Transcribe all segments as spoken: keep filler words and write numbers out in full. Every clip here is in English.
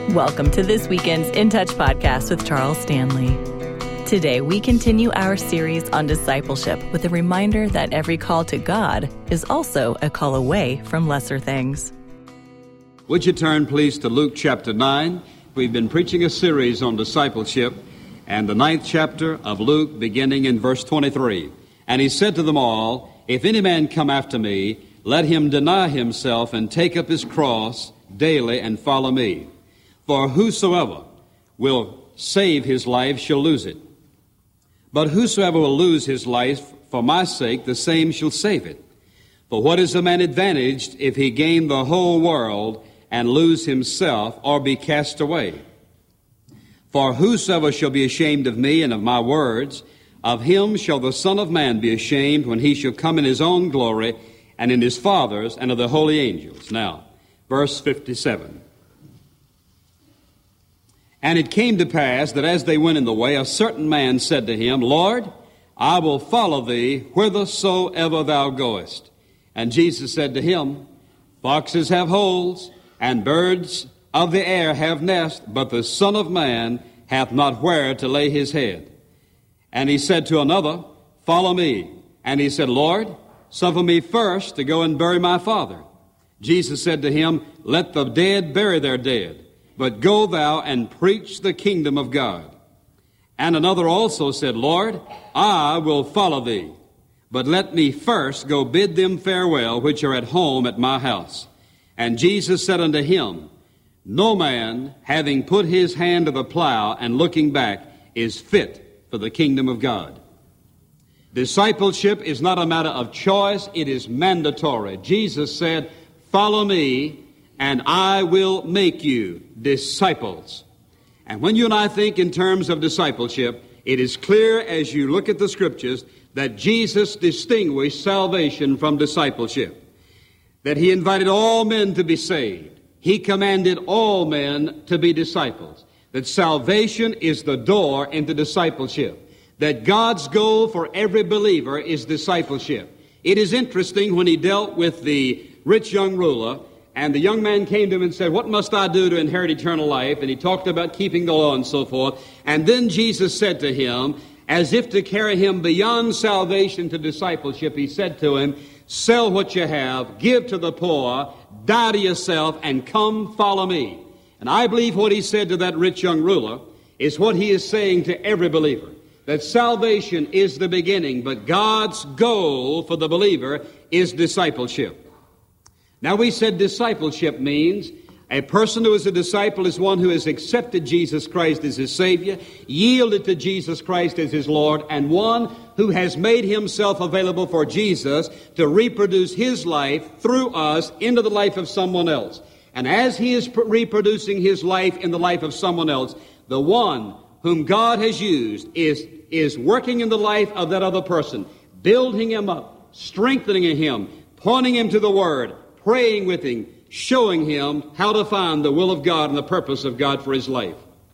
Welcome to this weekend's In Touch podcast with Charles Stanley. Today, we continue our series on discipleship with a reminder that every call to God is also a call away from lesser things. Would you turn, please, to Luke chapter nine? We've been preaching a series on discipleship, and the ninth chapter of Luke, beginning in verse twenty-three. And he said to them all, "If any man come after me, let him deny himself and take up his cross daily and follow me. For whosoever will save his life shall lose it. But whosoever will lose his life for my sake, the same shall save it. For what is a man advantaged if he gain the whole world and lose himself or be cast away? For whosoever shall be ashamed of me and of my words, of him shall the Son of Man be ashamed when he shall come in his own glory and in his Father's and of the holy angels." Now, verse fifty-seven. "And it came to pass that as they went in the way, a certain man said to him, Lord, I will follow thee whithersoever thou goest. And Jesus said to him, Foxes have holes, and birds of the air have nests, but the Son of Man hath not where to lay his head. And he said to another, Follow me. And he said, Lord, suffer me first to go and bury my father. Jesus said to him, Let the dead bury their dead. But go thou and preach the kingdom of God. And another also said, Lord, I will follow thee. But let me first go bid them farewell which are at home at my house. And Jesus said unto him, No man, having put his hand to the plow and looking back, is fit for the kingdom of God." Discipleship is not a matter of choice, it is mandatory. Jesus said, Follow me, and I will make you disciples. And when you and I think in terms of discipleship, it is clear as you look at the Scriptures that Jesus distinguished salvation from discipleship, that he invited all men to be saved. He commanded all men to be disciples, that salvation is the door into discipleship, that God's goal for every believer is discipleship. It is interesting when he dealt with the rich young ruler, and the young man came to him and said, What must I do to inherit eternal life? And he talked about keeping the law and so forth. And then Jesus said to him, as if to carry him beyond salvation to discipleship, he said to him, Sell what you have, give to the poor, die to yourself, and come follow me. And I believe what he said to that rich young ruler is what he is saying to every believer, that salvation is the beginning, but God's goal for the believer is discipleship. Now, we said discipleship means a person who is a disciple is one who has accepted Jesus Christ as his Savior, yielded to Jesus Christ as his Lord, and one who has made himself available for Jesus to reproduce his life through us into the life of someone else. And as he is reproducing his life in the life of someone else, the one whom God has used is, is working in the life of that other person, building him up, strengthening him, pointing him to the Word, praying with him, showing him how to find the will of God and the purpose of God for his life.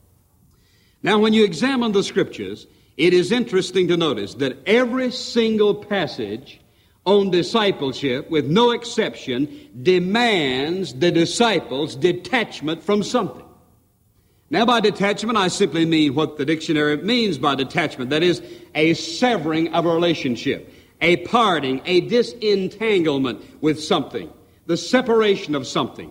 Now, when you examine the Scriptures, it is interesting to notice that every single passage on discipleship, with no exception, demands the disciples' detachment from something. Now, by detachment, I simply mean what the dictionary means by detachment. That is, a severing of a relationship, a parting, a disentanglement with something, the separation of something,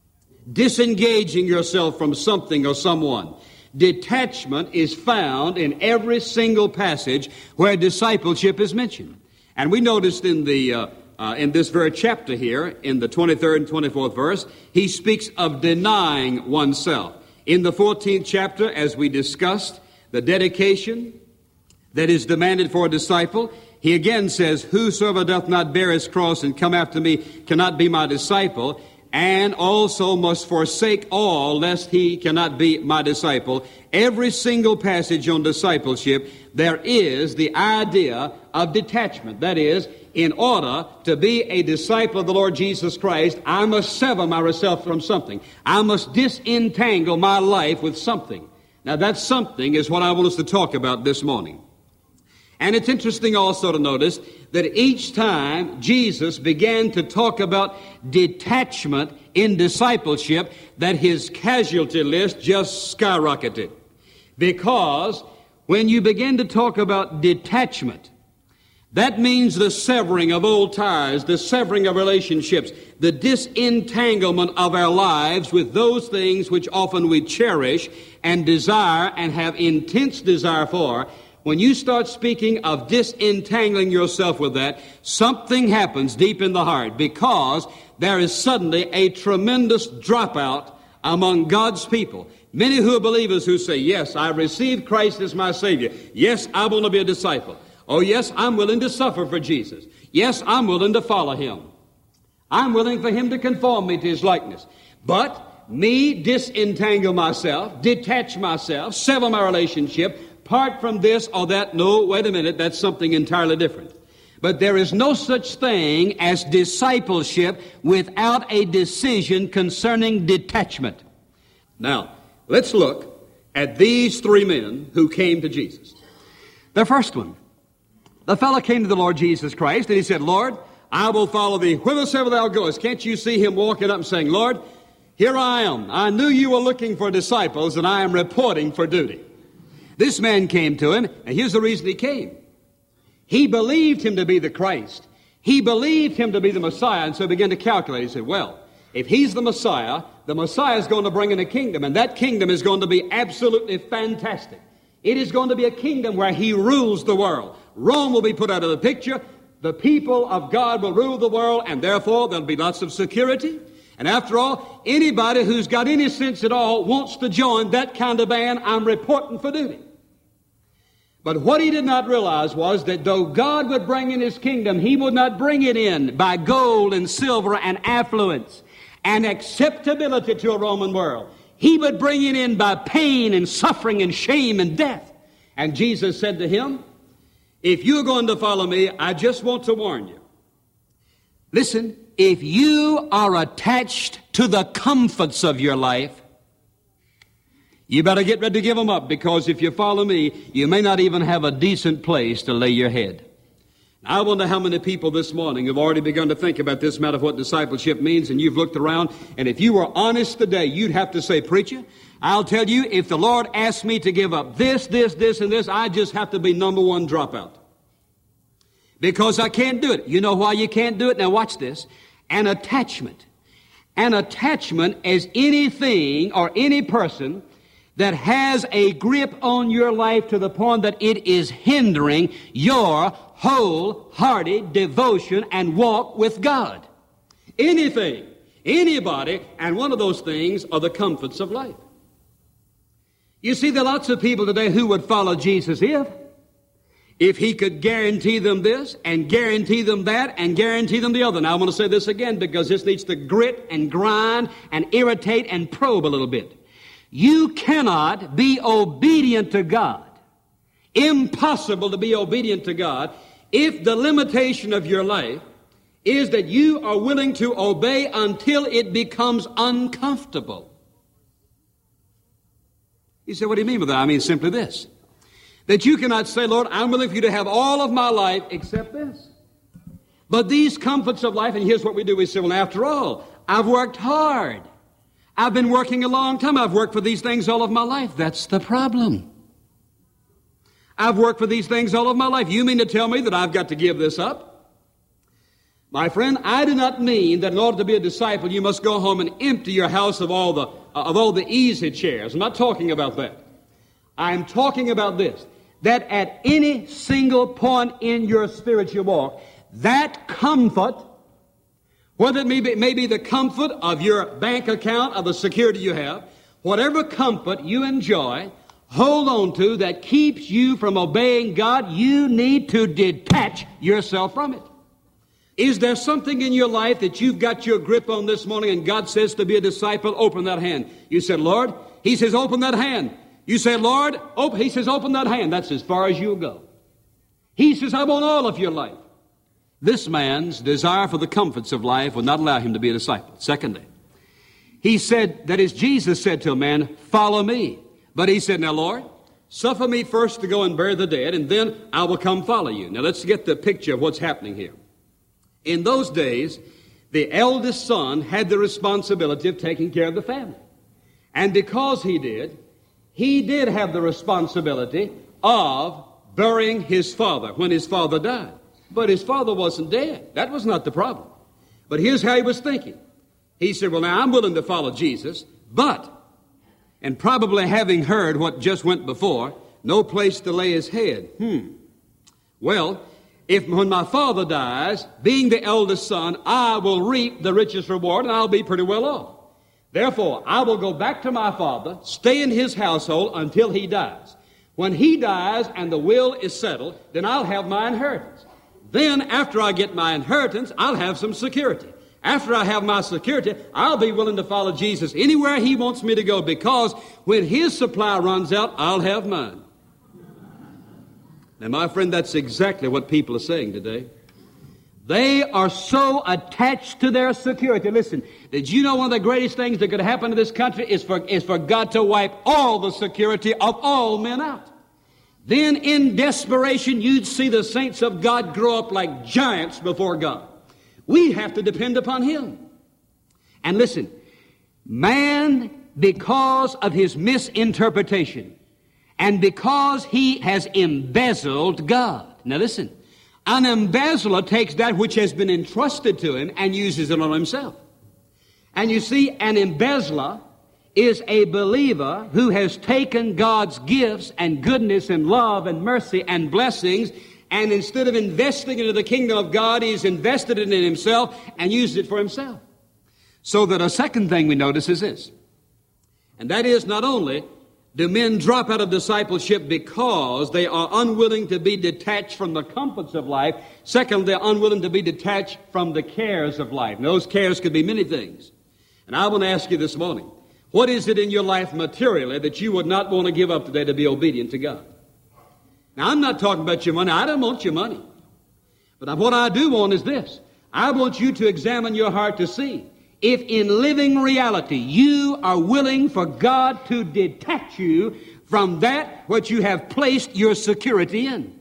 disengaging yourself from something or someone. Detachment is found in every single passage where discipleship is mentioned. And we noticed in the uh, uh, in this very chapter here, in the twenty-third and twenty-fourth verse, he speaks of denying oneself. In the fourteenth chapter, as we discussed, the dedication that is demanded for a disciple, he again says, Whosoever doth not bear his cross and come after me cannot be my disciple, and also must forsake all, lest he cannot be my disciple. Every single passage on discipleship, there is the idea of detachment. That is, in order to be a disciple of the Lord Jesus Christ, I must sever myself from something. I must disentangle my life with something. Now, that something is what I want us to talk about this morning. And it's interesting also to notice that each time Jesus began to talk about detachment in discipleship that his casualty list just skyrocketed. Because when you begin to talk about detachment, that means the severing of old ties, the severing of relationships, the disentanglement of our lives with those things which often we cherish and desire and have intense desire for. When you start speaking of disentangling yourself with that, something happens deep in the heart, because there is suddenly a tremendous dropout among God's people. Many who are believers who say, yes, I received Christ as my Savior. Yes, I want to be a disciple. Oh, yes, I'm willing to suffer for Jesus. Yes, I'm willing to follow Him. I'm willing for Him to conform me to His likeness. But me disentangle myself, detach myself, sever my relationship, part from this or that. No, wait a minute, that's something entirely different. But there is no such thing as discipleship without a decision concerning detachment. Now, let's look at these three men who came to Jesus. The first one, the fellow came to the Lord Jesus Christ, and he said, Lord, I will follow thee whithersoever thou goest. Can't you see him walking up and saying, Lord, here I am. I knew you were looking for disciples, and I am reporting for duty. This man came to him, and here's the reason he came. He believed him to be the Christ. He believed him to be the Messiah, and so he began to calculate. He said, well, if he's the Messiah, the Messiah is going to bring in a kingdom, and that kingdom is going to be absolutely fantastic. It is going to be a kingdom where he rules the world. Rome will be put out of the picture. The people of God will rule the world, and therefore there'll be lots of security. And after all, anybody who's got any sense at all wants to join that kind of band. I'm reporting for duty. But what he did not realize was that though God would bring in his kingdom, he would not bring it in by gold and silver and affluence and acceptability to a Roman world. He would bring it in by pain and suffering and shame and death. And Jesus said to him, if you're going to follow me, I just want to warn you. Listen, if you are attached to the comforts of your life, you better get ready to give them up, because if you follow me, you may not even have a decent place to lay your head. I wonder how many people this morning have already begun to think about this matter of what discipleship means, and you've looked around, and if you were honest today, you'd have to say, preacher, I'll tell you, if the Lord asked me to give up this, this, this, and this, I just have to be number one dropout. Because I can't do it. You know why you can't do it? Now watch this. An attachment. An attachment is anything or any person that has a grip on your life to the point that it is hindering your wholehearted devotion and walk with God. Anything, anybody, and one of those things are the comforts of life. You see, there are lots of people today who would follow Jesus if, if he could guarantee them this and guarantee them that and guarantee them the other. Now, I want to say this again because this needs to grit and grind and irritate and probe a little bit. You cannot be obedient to God, impossible to be obedient to God, if the limitation of your life is that you are willing to obey until it becomes uncomfortable. You say, what do you mean by that? I mean simply this, that you cannot say, Lord, I'm willing for you to have all of my life except this. But these comforts of life, and here's what we do. We say, well, after all, I've worked hard. I've been working a long time. I've worked for these things all of my life. That's the problem. I've worked for these things all of my life. You mean to tell me that I've got to give this up? My friend, I do not mean that in order to be a disciple, you must go home and empty your house of all the, uh, of all the easy chairs. I'm not talking about that. I'm talking about this, that at any single point in your spiritual walk, that comfort, whether it may be, may be the comfort of your bank account, of the security you have, whatever comfort you enjoy, hold on to that keeps you from obeying God, you need to detach yourself from it. Is there something in your life that you've got your grip on this morning and God says to be a disciple, open that hand? You said, Lord, He says, open that hand. You say, Lord, open. He says, open that hand. That's as far as you'll go. He says, I want all of your life. This man's desire for the comforts of life would not allow him to be a disciple. Secondly, he said, that is, Jesus said to a man, follow me. But he said, now, Lord, suffer me first to go and bury the dead, and then I will come follow you. Now, let's get the picture of what's happening here. In those days, the eldest son had the responsibility of taking care of the family. And because he did, he did have the responsibility of burying his father when his father died. But his father wasn't dead. That was not the problem. But here's how he was thinking. He said, well, now I'm willing to follow Jesus, but, and probably having heard what just went before, no place to lay his head. Hmm. Well, if when my father dies, being the eldest son, I will reap the richest reward and I'll be pretty well off. Therefore, I will go back to my father, stay in his household until he dies. When he dies and the will is settled, then I'll have my inheritance. Then, after I get my inheritance, I'll have some security. After I have my security, I'll be willing to follow Jesus anywhere he wants me to go, because when his supply runs out, I'll have mine. Now, my friend, that's exactly what people are saying today. They are so attached to their security. Listen, did you know one of the greatest things that could happen to this country is for, is for God to wipe all the security of all men out? Then in desperation, you'd see the saints of God grow up like giants before God. We have to depend upon him. And listen, man, because of his misinterpretation and because he has embezzled God. Now listen, an embezzler takes that which has been entrusted to him and uses it on himself. And you see, an embezzler is a believer who has taken God's gifts and goodness and love and mercy and blessings, and instead of investing into the kingdom of God, he's invested it in himself and used it for himself. So that a second thing we notice is this, and that is, not only do men drop out of discipleship because they are unwilling to be detached from the comforts of life, second, they're unwilling to be detached from the cares of life. And those cares could be many things. And I want to ask you this morning, what is it in your life materially that you would not want to give up today to be obedient to God? Now, I'm not talking about your money. I don't want your money. But what I do want is this. I want you to examine your heart to see if in living reality you are willing for God to detach you from that which you have placed your security in.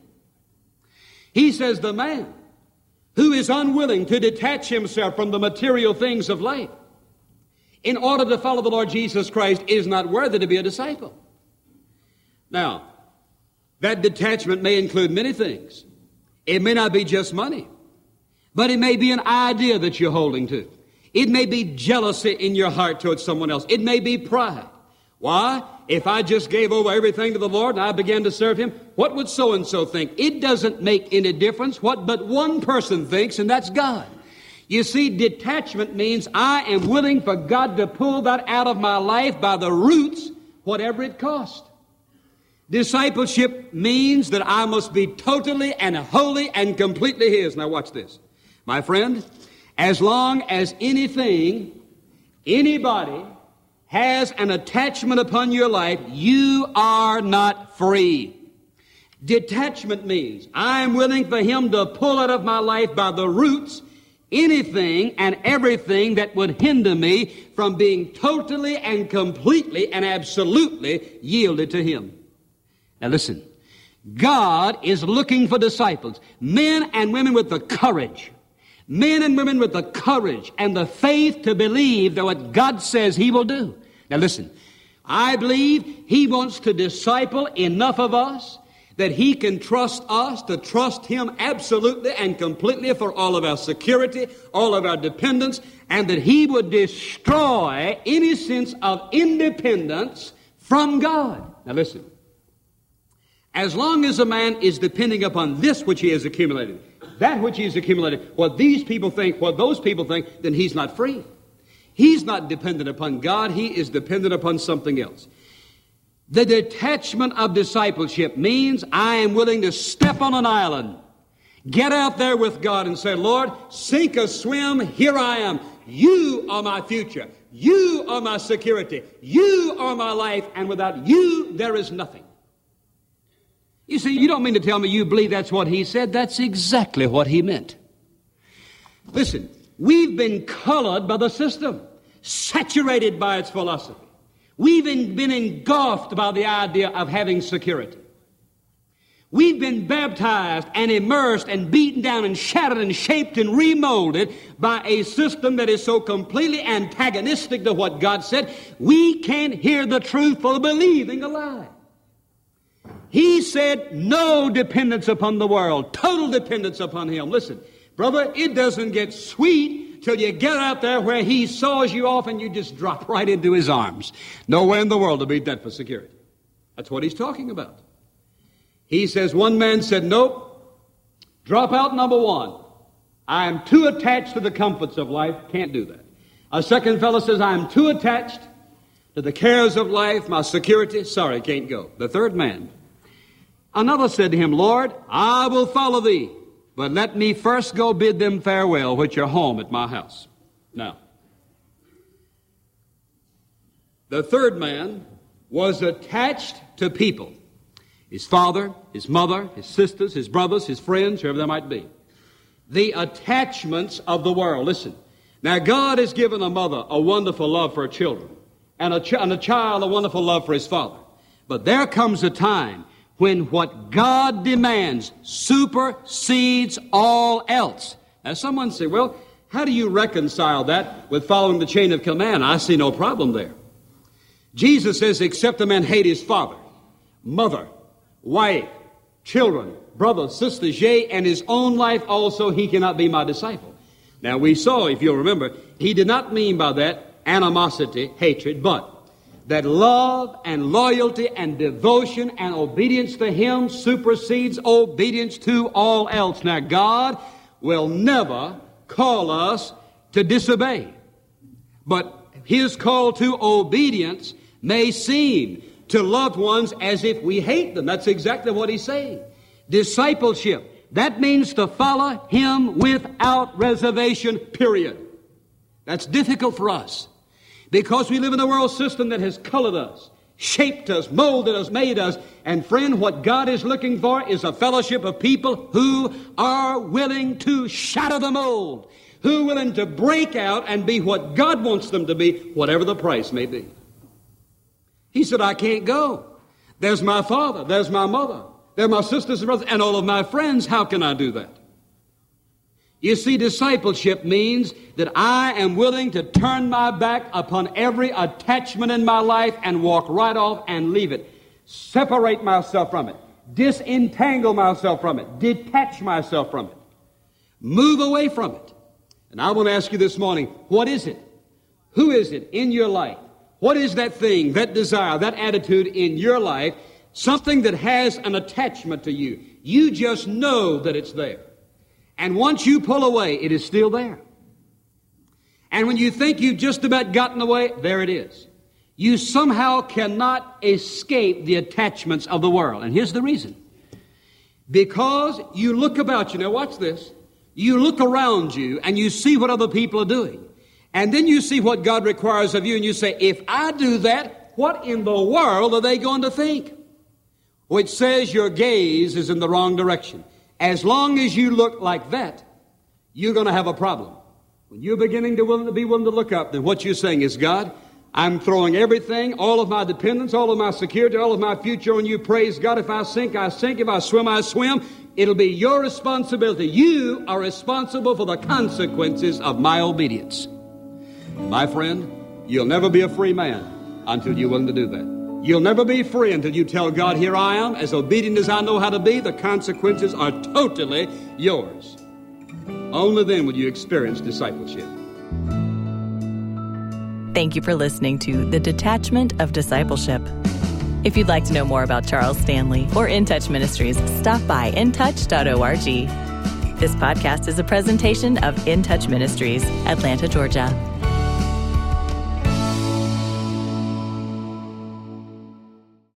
He says the man who is unwilling to detach himself from the material things of life in order to follow the Lord Jesus Christ is not worthy to be a disciple. Now, that detachment may include many things. It may not be just money, but it may be an idea that you're holding to. It may be jealousy in your heart towards someone else. It may be pride. Why? If I just gave over everything to the Lord and I began to serve him, what would so-and-so think? It doesn't make any difference what but one person thinks, and that's God. You see, detachment means I am willing for God to pull that out of my life by the roots, whatever it costs. Discipleship means that I must be totally and wholly and completely his. Now watch this. My friend, as long as anything, anybody has an attachment upon your life, you are not free. Detachment means I am willing for him to pull out of my life by the roots anything and everything that would hinder me from being totally and completely and absolutely yielded to him. Now listen, God is looking for disciples, men and women with the courage, men and women with the courage and the faith to believe that what God says he will do. Now listen, I believe he wants to disciple enough of us that he can trust us to trust him absolutely and completely for all of our security, all of our dependence, and that he would destroy any sense of independence from God. Now listen, as long as a man is depending upon this which he has accumulated, that which he has accumulated, what these people think, what those people think, then he's not free. He's not dependent upon God. He is dependent upon something else. The detachment of discipleship means I am willing to step on an island, get out there with God and say, Lord, sink or swim, here I am. You are my future. You are my security. You are my life. And without you, there is nothing. You see, you don't mean to tell me you believe that's what he said. That's exactly what he meant. Listen, we've been colored by the system, saturated by its philosophy. We've been engulfed by the idea of having security. We've been baptized and immersed and beaten down and shattered and shaped and remolded by a system that is so completely antagonistic to what God said, we can't hear the truth for believing a lie. He said no dependence upon the world, total dependence upon Him. Listen, brother, it doesn't get sweet till you get out there where He saws you off and you just drop right into His arms. Nowhere in the world to beat that for security. That's what He's talking about. He says, one man said, nope, drop out number one. I am too attached to the comforts of life, can't do that. A second fellow says, I am too attached to the cares of life, my security, sorry, can't go. The third man, another said to him, Lord, I will follow thee, but let me first go bid them farewell, which are home at my house. Now, the third man was attached to people. His father, his mother, his sisters, his brothers, his friends, whoever they might be. The attachments of the world. Listen, now God has given a mother a wonderful love for her children, and a, ch- and a child a wonderful love for his father. But there comes a time when what God demands supersedes all else. Now someone say, well, how do you reconcile that with following the chain of command? I see no problem there. Jesus says, except a man hate his father, mother, wife, children, brothers, sisters, yea, and his own life also, he cannot be my disciple. Now we saw, if you'll remember, he did not mean by that animosity, hatred, but that love and loyalty and devotion and obedience to Him supersedes obedience to all else. Now God will never call us to disobey, but His call to obedience may seem to loved ones as if we hate them. That's exactly what He's saying. Discipleship, that means to follow Him without reservation, period. That's difficult for us because we live in a world system that has colored us, shaped us, molded us, made us. And friend, what God is looking for is a fellowship of people who are willing to shatter the mold, who are willing to break out and be what God wants them to be, whatever the price may be. He said, I can't go. There's my father, there's my mother, they're my sisters and brothers, and all of my friends. How can I do that? You see, discipleship means that I am willing to turn my back upon every attachment in my life and walk right off and leave it. Separate myself from it. Disentangle myself from it. Detach myself from it. Move away from it. And I want to ask you this morning, what is it? Who is it in your life? What is that thing, that desire, that attitude in your life, something that has an attachment to you? You just know that it's there. And once you pull away, it is still there. And when you think you've just about gotten away, there it is. You somehow cannot escape the attachments of the world. And here's the reason. Because you look about you. Now watch this. You look around you and you see what other people are doing. And then you see what God requires of you, and you say, if I do that, what in the world are they going to think? Which says your gaze is in the wrong direction. As long as you look like that, you're going to have a problem. When you're beginning to, willing to be willing to look up, then what you're saying is, God, I'm throwing everything, all of my dependence, all of my security, all of my future on you. Praise God. If I sink, I sink. If I swim, I swim. It'll be your responsibility. You are responsible for the consequences of my obedience. My friend, you'll never be a free man until you're willing to do that. You'll never be free until you tell God, here I am, as obedient as I know how to be. The consequences are totally yours. Only then will you experience discipleship. Thank you for listening to The Detachment of Discipleship. If you'd like to know more about Charles Stanley or In Touch Ministries, stop by in touch dot org. This podcast is a presentation of In Touch Ministries, Atlanta, Georgia.